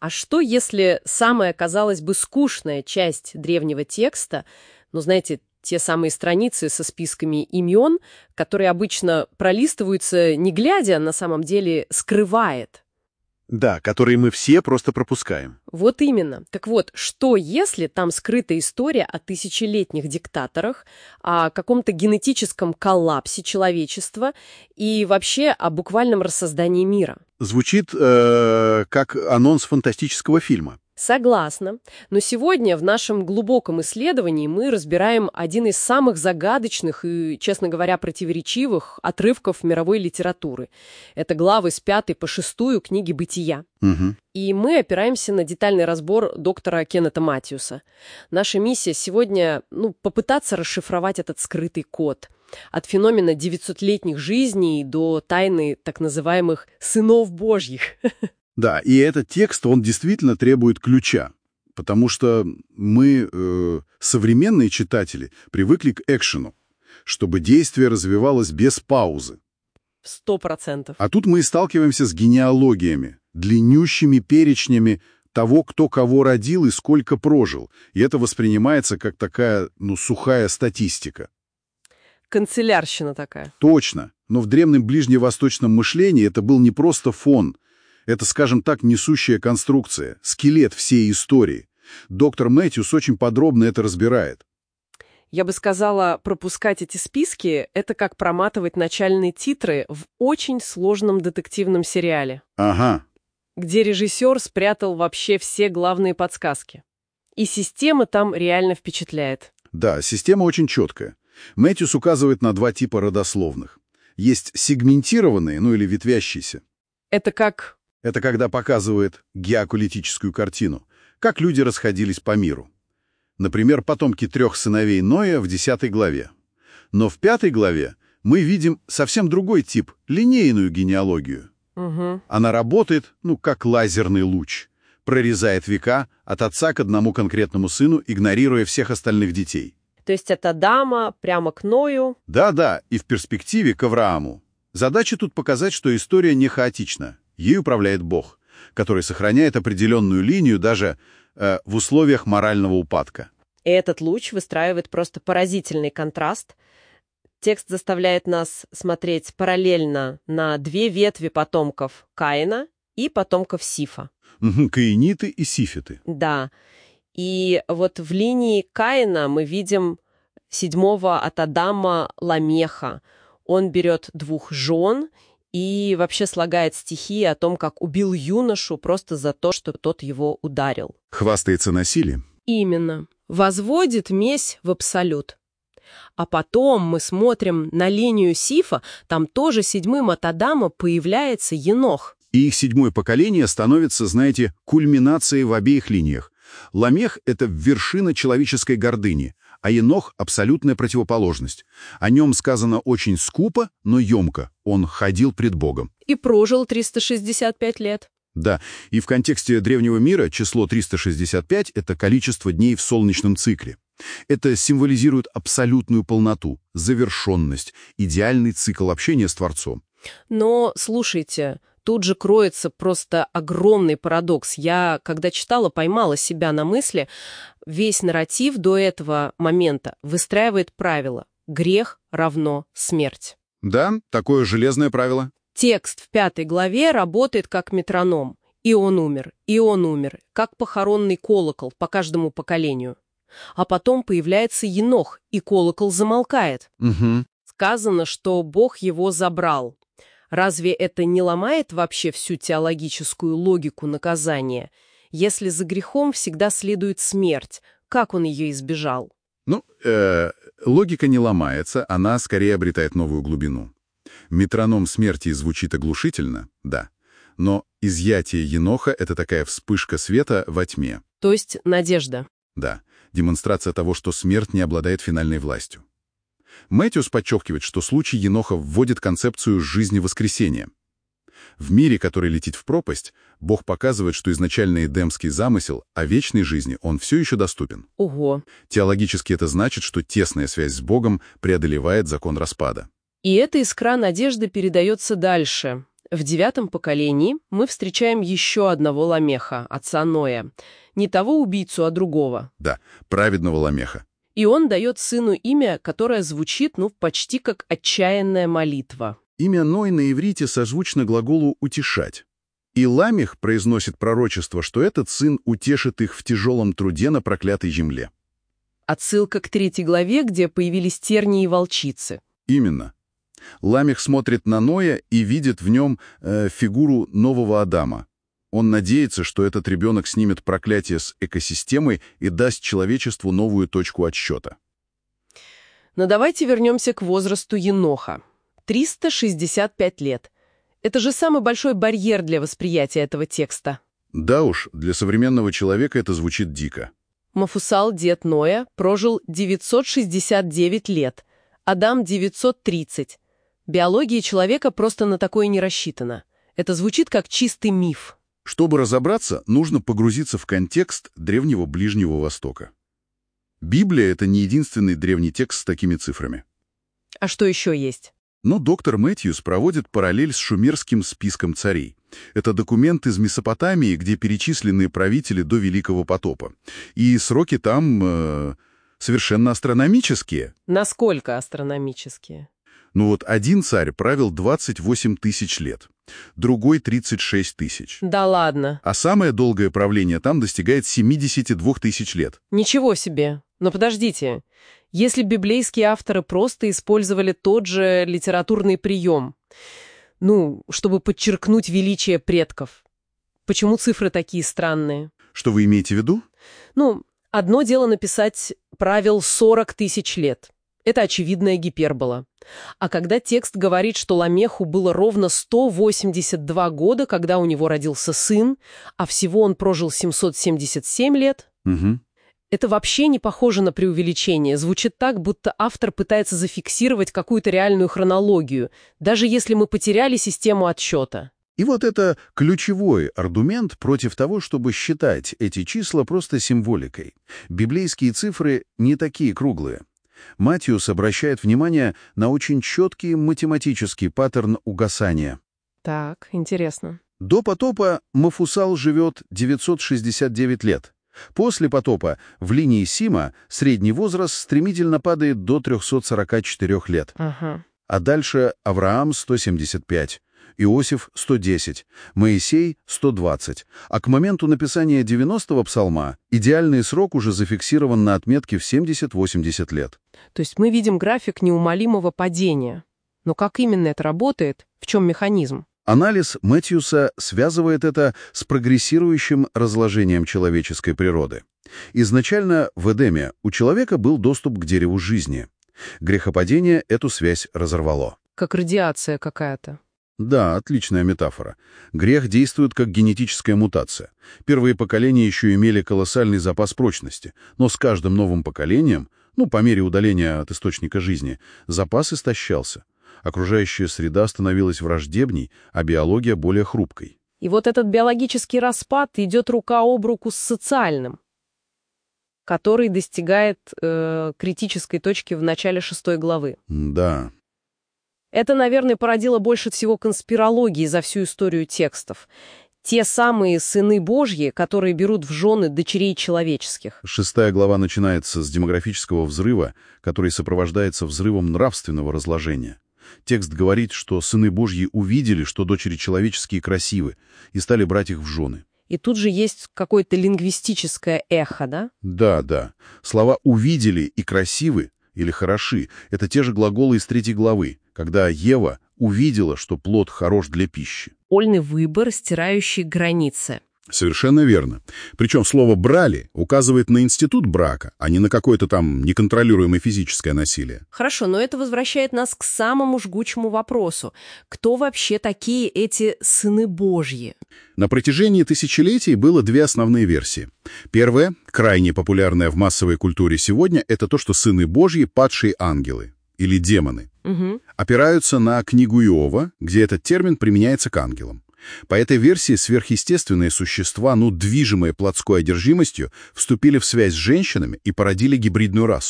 А что, если самая, казалось бы, скучная часть древнего текста, ну, знаете, те самые страницы со списками имен, которые обычно пролистываются, не глядя, на самом деле скрывает? Да, которые мы все просто пропускаем. Вот именно. Так вот, что если там скрыта история о тысячелетних диктаторах, о каком-то генетическом коллапсе человечества и вообще о буквальном рассоздании мира? Звучит как анонс фантастического фильма. Согласна. Но сегодня в нашем глубоком исследовании мы разбираем один из самых загадочных и, честно говоря, противоречивых отрывков мировой литературы. Это главы с 5 по 6 книги «Бытия». Угу. И мы опираемся на детальный разбор доктора Кеннета Матьюса. Наша миссия сегодня попытаться расшифровать этот скрытый код. От феномена 900-летних жизней до тайны так называемых «сынов Божьих». Да, и этот текст, он действительно требует ключа, потому что мы, современные читатели, привыкли к экшену, чтобы действие развивалось без паузы. 100%. А тут мы и сталкиваемся с генеалогиями, длиннющими перечнями того, кто кого родил и сколько прожил, и это воспринимается как такая, сухая статистика. Канцелярщина такая. Точно, но в древнем ближневосточном мышлении это был не просто фон. Это, скажем так, несущая конструкция, скелет всей истории. Доктор Мэтьюс очень подробно это разбирает. Я бы сказала, пропускать эти списки — это как проматывать начальные титры в очень сложном детективном сериале. Ага. Где режиссер спрятал вообще все главные подсказки. И система там реально впечатляет. Да, система очень четкая. Мэтьюс указывает на 2 типа родословных. Есть сегментированные, или ветвящиеся. Это когда показывает геополитическую картину, как люди расходились по миру. Например, потомки 3 сыновей Ноя в 10 главе. Но в 5 главе мы видим совсем другой тип, линейную генеалогию. Угу. Она работает, как лазерный луч, прорезает века от отца к одному конкретному сыну, игнорируя всех остальных детей. То есть от Адама прямо к Ною? Да, и в перспективе к Аврааму. Задача тут показать, что история не хаотична. Ей управляет Бог, который сохраняет определенную линию даже в условиях морального упадка. И этот луч выстраивает просто поразительный контраст. Текст заставляет нас смотреть параллельно на 2 ветви потомков Каина и потомков Сифа. Каиниты и сифиты. Да. И вот в линии Каина мы видим 7-го от Адама Ламеха. Он берет 2 жен и вообще слагает стихи о том, как убил юношу просто за то, что тот его ударил. Хвастается насилием. Именно. Возводит месть в абсолют. А потом мы смотрим на линию Сифа, там тоже 7-м от Адама появляется Енох. И их 7-е поколение становится, знаете, кульминацией в обеих линиях. Ламех — это вершина человеческой гордыни, а Енох — абсолютная противоположность. О нем сказано очень скупо, но емко. Он ходил пред Богом. И прожил 365 лет. Да, и в контексте древнего мира число 365 — это количество дней в солнечном цикле. Это символизирует абсолютную полноту, завершенность, идеальный цикл общения с Творцом. Но, слушайте, тут же кроется просто огромный парадокс. Я, когда читала, поймала себя на мысли, весь нарратив до этого момента выстраивает правило «грех равно смерть». Да, такое железное правило. Текст в 5 главе работает как метроном. И он умер, как похоронный колокол по каждому поколению. А потом появляется Енох, и колокол замолкает. Угу. Сказано, что Бог его забрал. Разве это не ломает вообще всю теологическую логику наказания? Если за грехом всегда следует смерть, как он ее избежал? Логика не ломается, она скорее обретает новую глубину. Метроном смерти звучит оглушительно, да, но изъятие Еноха — это такая вспышка света во тьме. То есть надежда. Да, демонстрация того, что смерть не обладает финальной властью. Мэтьюс подчеркивает, что случай Еноха вводит концепцию жизни воскресения. В мире, который летит в пропасть, Бог показывает, что изначальный эдемский замысел о вечной жизни, он все еще доступен. Ого. Теологически это значит, что тесная связь с Богом преодолевает закон распада. И эта искра надежды передается дальше. В 9-м поколении мы встречаем еще одного Ламеха, отца Ноя. Не того убийцу, а другого. Да, праведного Ламеха. И он дает сыну имя, которое звучит, почти как отчаянная молитва. Имя Ной на иврите созвучно глаголу «утешать». И Ламех произносит пророчество, что этот сын утешит их в тяжелом труде на проклятой земле. Отсылка к 3 главе, где появились тернии и волчицы. Именно. Ламех смотрит на Ноя и видит в нем фигуру нового Адама. Он надеется, что этот ребенок снимет проклятие с экосистемы и даст человечеству новую точку отсчета. Но давайте вернемся к возрасту Еноха. 365 лет. Это же самый большой барьер для восприятия этого текста. Да уж, для современного человека это звучит дико. Мафусал, дед Ноя, прожил 969 лет, Адам — 930. Биология человека просто на такое не рассчитана. Это звучит как чистый миф. Чтобы разобраться, нужно погрузиться в контекст древнего Ближнего Востока. Библия — это не единственный древний текст с такими цифрами. А что еще есть? Но доктор Мэтьюс проводит параллель с шумерским списком царей. Это документ из Месопотамии, где перечислены правители до Великого потопа. И сроки там совершенно астрономические. Насколько астрономические? Один царь правил 28 тысяч лет, другой — 36 тысяч. Да ладно. А самое долгое правление там достигает 72 тысяч лет. Ничего себе. Но подождите. Если библейские авторы просто использовали тот же литературный прием, чтобы подчеркнуть величие предков, почему цифры такие странные? Что вы имеете в виду? Одно дело написать «правил 40 тысяч лет». Это очевидная гипербола. А когда текст говорит, что Ламеху было ровно 182 года, когда у него родился сын, а всего он прожил 777 лет, это вообще не похоже на преувеличение. Звучит так, будто автор пытается зафиксировать какую-то реальную хронологию, даже если мы потеряли систему отсчета. И вот это ключевой аргумент против того, чтобы считать эти числа просто символикой. Библейские цифры не такие круглые. Маттиус обращает внимание на очень четкий математический паттерн угасания. Так, интересно. До потопа Мафусал живет 969 лет. После потопа в линии Сима средний возраст стремительно падает до 344 лет. Ага. А дальше Авраам — 175, Иосиф — 110, Моисей — 120. А к моменту написания 90-го псалма идеальный срок уже зафиксирован на отметке в 70-80 лет. То есть мы видим график неумолимого падения. Но как именно это работает? В чем механизм? Анализ Маттиуса связывает это с прогрессирующим разложением человеческой природы. Изначально в Эдеме у человека был доступ к дереву жизни. Грехопадение эту связь разорвало. Как радиация какая-то. Да, отличная метафора. Грех действует как генетическая мутация. Первые поколения еще имели колоссальный запас прочности, но с каждым новым поколением, по мере удаления от источника жизни, запас истощался. Окружающая среда становилась враждебней, а биология более хрупкой. И вот этот биологический распад идет рука об руку с социальным, который достигает критической точки в начале 6 главы. Да. Это, наверное, породило больше всего конспирологии за всю историю текстов. Те самые сыны Божьи, которые берут в жены дочерей человеческих. 6 глава начинается с демографического взрыва, который сопровождается взрывом нравственного разложения. Текст говорит, что сыны Божьи увидели, что дочери человеческие красивы, и стали брать их в жены. И тут же есть какое-то лингвистическое эхо, да? Да. Слова «увидели» и «красивы» или «хороши» — это те же глаголы из 3 главы, когда Ева увидела, что плод хорош для пищи. Вольный выбор, стирающий границы. Совершенно верно. Причем слово «брали» указывает на институт брака, а не на какое-то там неконтролируемое физическое насилие. Хорошо, но это возвращает нас к самому жгучему вопросу. Кто вообще такие эти сыны Божьи? На протяжении тысячелетий было 2 основные версии. Первая, крайне популярная в массовой культуре сегодня, это то, что сыны Божьи — падшие ангелы или демоны. Опираются на книгу Иова, где этот термин применяется к ангелам. По этой версии сверхъестественные существа, движимые плотской одержимостью, вступили в связь с женщинами и породили гибридную расу.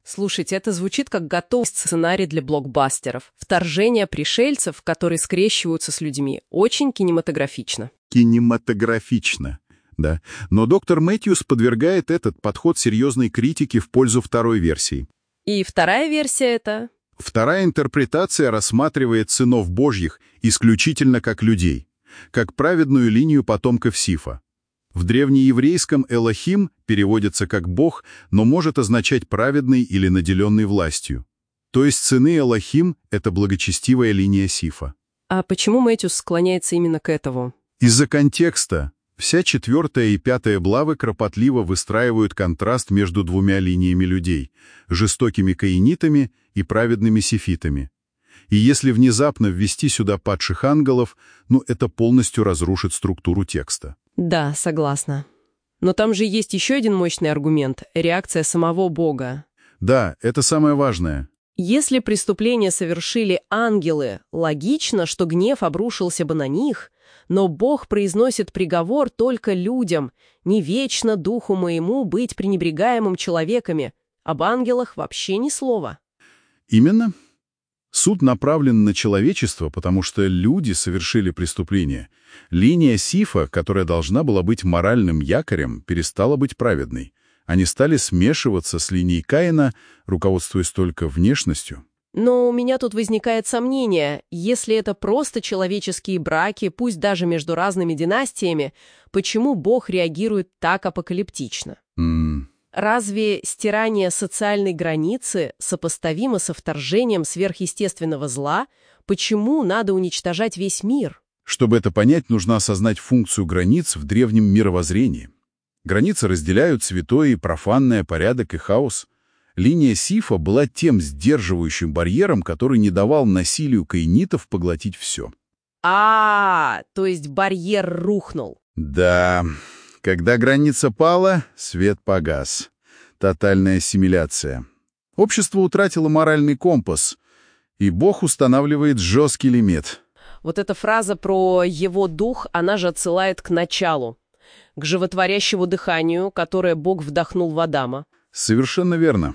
Слушайте, это звучит как готовый сценарий для блокбастеров. Вторжение пришельцев, которые скрещиваются с людьми. Очень кинематографично. Кинематографично, да. Но доктор Мэтьюс подвергает этот подход серьезной критике в пользу второй версии. И вторая версия это... Вторая интерпретация рассматривает сынов Божьих исключительно как людей, как праведную линию потомков Сифа. В древнееврейском «Элохим» переводится как «бог», но может означать «праведный» или «наделенный властью». То есть сыны Элохим — это благочестивая линия Сифа. А почему Мэтьюс склоняется именно к этому? Из-за контекста вся 4 и 5 главы кропотливо выстраивают контраст между двумя линиями людей — жестокими каинитами и праведными сифитами. И если внезапно ввести сюда падших ангелов, это полностью разрушит структуру текста. Да, согласна. Но там же есть еще один мощный аргумент — реакция самого Бога. Да, это самое важное. Если преступление совершили ангелы, логично, что гнев обрушился бы на них, но Бог произносит приговор только людям, не вечно духу моему быть пренебрегаемым человеками, об ангелах вообще ни слова. Именно. Суд направлен на человечество, потому что люди совершили преступление. Линия Сифа, которая должна была быть моральным якорем, перестала быть праведной. Они стали смешиваться с линией Каина, руководствуясь только внешностью. Но у меня тут возникает сомнение, если это просто человеческие браки, пусть даже между разными династиями, почему Бог реагирует так апокалиптично? Разве стирание социальной границы сопоставимо со вторжением сверхъестественного зла? Почему надо уничтожать весь мир? Чтобы это понять, нужно осознать функцию границ в древнем мировоззрении. Границы разделяют святое и профанное, порядок и хаос. Линия Сифа была тем сдерживающим барьером, который не давал насилию каинитов поглотить все. То есть барьер рухнул. Да, когда граница пала, свет погас. Тотальная ассимиляция. Общество утратило моральный компас, и Бог устанавливает жесткий лимит. Вот эта фраза про «его дух», она же отсылает к началу, к животворящему дыханию, которое Бог вдохнул в Адама. Совершенно верно.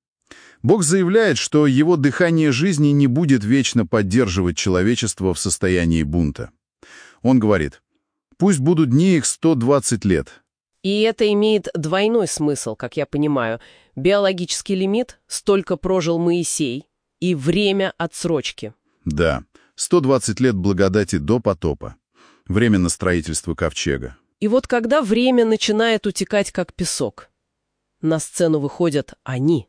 Бог заявляет, что его дыхание жизни не будет вечно поддерживать человечество в состоянии бунта. Он говорит: «Пусть будут дни их 120 лет». И это имеет двойной смысл, как я понимаю. Биологический лимит — столько прожил Моисей, и время отсрочки. Да, 120 лет благодати до потопа. Время на строительство ковчега. И вот когда время начинает утекать как песок, на сцену выходят они.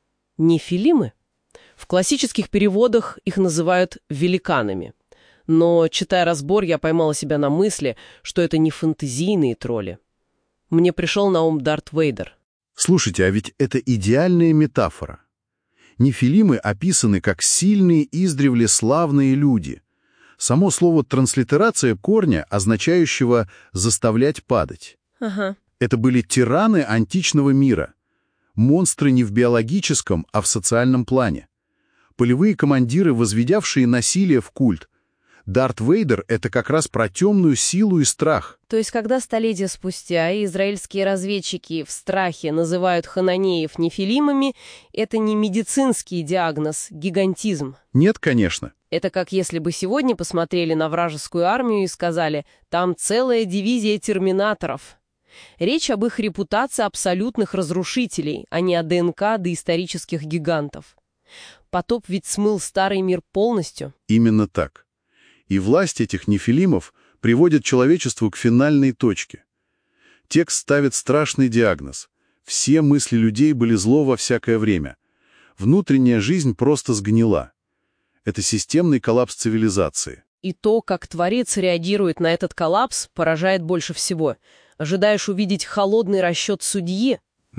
Нефилимы? В классических переводах их называют великанами. Но, читая разбор, я поймала себя на мысли, что это не фэнтезийные тролли. Мне пришел на ум Дарт Вейдер. Слушайте, а ведь это идеальная метафора. Нефилимы описаны как сильные, издревле славные люди. Само слово «транслитерация» корня, означающего «заставлять падать». Ага. Это были тираны античного мира. Монстры не в биологическом, а в социальном плане. Полевые командиры, возведявшие насилие в культ. Дарт Вейдер — это как раз про темную силу и страх. То есть, когда столетия спустя израильские разведчики в страхе называют хананеев нефилимами, это не медицинский диагноз, гигантизм. Нет, конечно. Это как если бы сегодня посмотрели на вражескую армию и сказали: «Там целая дивизия терминаторов». Речь об их репутации абсолютных разрушителей, а не о ДНК доисторических гигантов. Потоп ведь смыл старый мир полностью. Именно так. И власть этих нефилимов приводит человечеству к финальной точке. Текст ставит страшный диагноз. Все мысли людей были зло во всякое время. Внутренняя жизнь просто сгнила. Это системный коллапс цивилизации. И то, как Творец реагирует на этот коллапс, поражает больше всего. Ожидаешь увидеть холодный расчет судьи,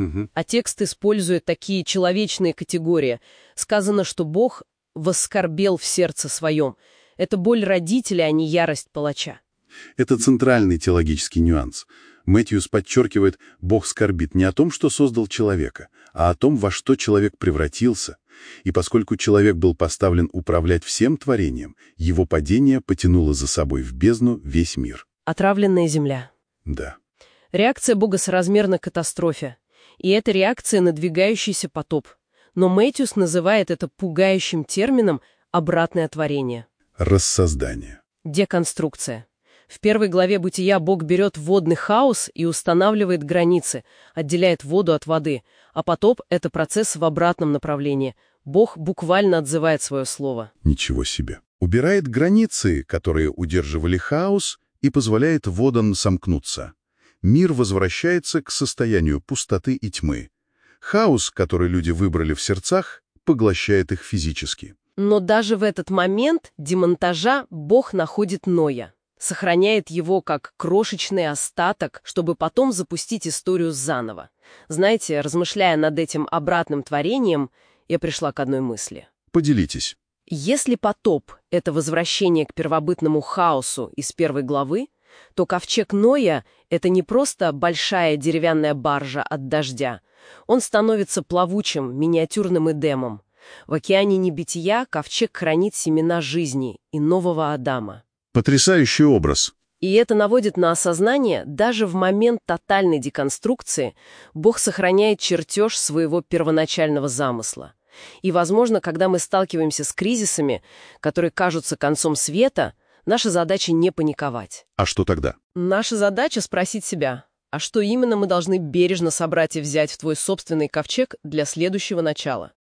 а текст использует такие человечные категории. Сказано, что Бог воскорбел в сердце своем. Это боль родителя, а не ярость палача. Это центральный теологический нюанс. Мэтьюс подчеркивает, Бог скорбит не о том, что создал человека, а о том, во что человек превратился. И поскольку человек был поставлен управлять всем творением, его падение потянуло за собой в бездну весь мир. Отравленная земля. Да. Реакция Бога соразмерна катастрофе. И это реакция на надвигающийся потоп. Но Мэтьюс называет это пугающим термином «обратное творение». Рассоздание. Деконструкция. В первой главе «Бытия» Бог берет водный хаос и устанавливает границы, отделяет воду от воды, а потоп — это процесс в обратном направлении. Бог буквально отзывает свое слово. Ничего себе. Убирает границы, которые удерживали хаос, и позволяет водам сомкнуться. Мир возвращается к состоянию пустоты и тьмы. Хаос, который люди выбрали в сердцах, поглощает их физически. Но даже в этот момент демонтажа Бог находит Ноя, сохраняет его как крошечный остаток, чтобы потом запустить историю заново. Знаете, размышляя над этим обратным творением, я пришла к одной мысли. Поделитесь. Если потоп — это возвращение к первобытному хаосу из первой главы, то ковчег Ноя — это не просто большая деревянная баржа от дождя. Он становится плавучим, миниатюрным Эдемом. В океане небытия ковчег хранит семена жизни и нового Адама. Потрясающий образ. И это наводит на осознание, даже в момент тотальной деконструкции Бог сохраняет чертеж своего первоначального замысла. И, возможно, когда мы сталкиваемся с кризисами, которые кажутся концом света, наша задача не паниковать. А что тогда? Наша задача спросить себя, а что именно мы должны бережно собрать и взять в твой собственный ковчег для следующего начала?